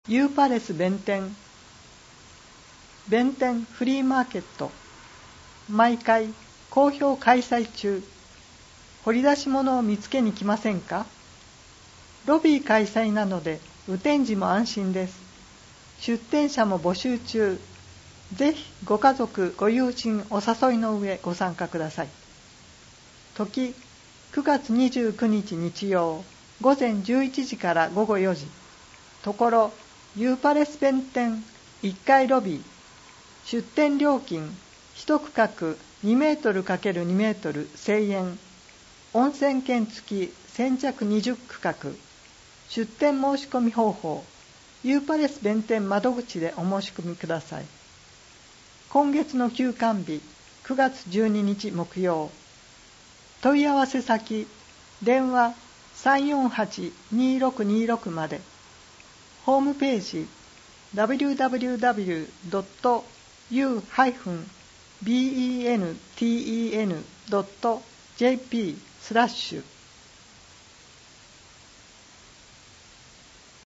ユーパレス弁天フリーマーケット、毎回好評開催中。掘り出し物を見つけに来ませんか？ロビー開催なので雨天時も安心です。出店者も募集中。ぜひご家族ご友人お誘いの上ご参加ください。時9月29日日曜午前11時から午後4時。ところユーパレス弁天1階ロビー。出店料金1区画2メートル ×2 メートル1000円。温泉券付き先着20区画。出店申し込み方法、ユーパレス弁天窓口でお申し込みください。今月の休館日9月12日木曜。問い合わせ先、電話348-2626まで。ホームページ www.u-benten.jp/